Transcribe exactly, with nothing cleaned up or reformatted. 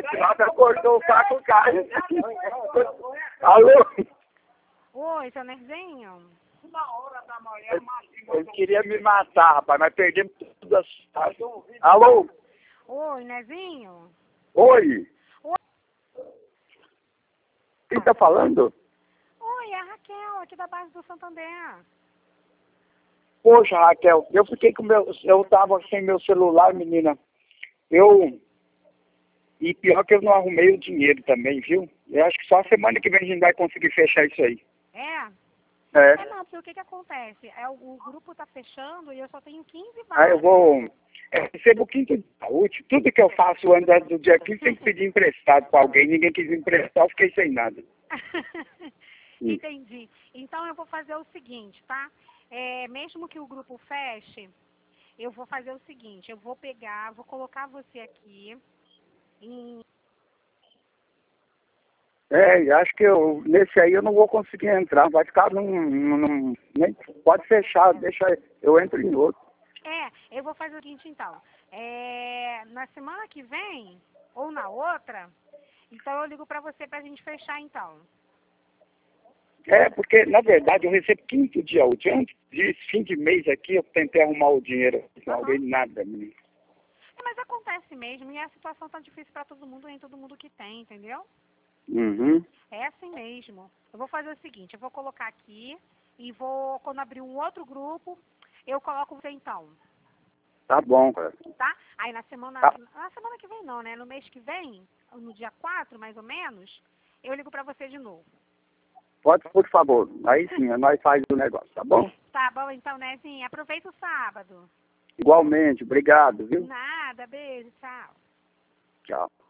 Nada cortou o faco, cara. Alô? Oi, seu Nerzinho? Eu, eu queria me matar, rapaz, mas perdemos tudo as... Alô? Oi, Nezinho? Oi? Oi. Quem tá falando? Oi, é a Raquel, aqui da base do Santander. Poxa, Raquel, eu fiquei com meu... Eu tava sem meu celular, menina. Eu... E pior que eu não arrumei o dinheiro também, viu? Eu acho que só semana que vem a gente vai conseguir fechar isso aí. É? É. É não, porque o que que acontece? É, o, o grupo tá fechando e eu só tenho quinze vagas. Aí eu vou... Eu recebo o quinto dia útil. Tudo que eu faço antes do dia quinze tem que pedir emprestado pra alguém. Ninguém quis emprestar, eu fiquei sem nada. Entendi. Então eu vou fazer o seguinte, tá? É, mesmo que o grupo feche, eu vou fazer o seguinte, eu vou pegar, vou colocar você aqui em... É, acho que eu, nesse aí eu não vou conseguir entrar. Vai ficar num... num nem, pode fechar, deixa eu entro em outro. É, eu vou fazer o seguinte então. É, na semana que vem, ou na outra, então eu ligo pra você pra gente fechar então. É, porque, na verdade, eu recebo quinto dia útil. Antes de fim de mês aqui, eu tentei arrumar o dinheiro. Não Uhum. alguém nada, menino. É, mas acontece mesmo, e a situação tá difícil pra todo mundo, nem todo mundo que tem, entendeu? Uhum. É assim mesmo. Eu vou fazer o seguinte, eu vou colocar aqui e vou, quando abrir um outro grupo, eu coloco você então, Tá bom, cara. tá? Aí na semana, Tá. na semana que vem não, né? No mês que vem, no dia quatro mais ou menos, eu ligo pra você de novo. Pode, por favor. Aí sim, nós faz o negócio, tá bom? Tá bom então, Nezinha. Aproveita o sábado. Igualmente, obrigado, viu? Nada, beijo, tchau. Tchau.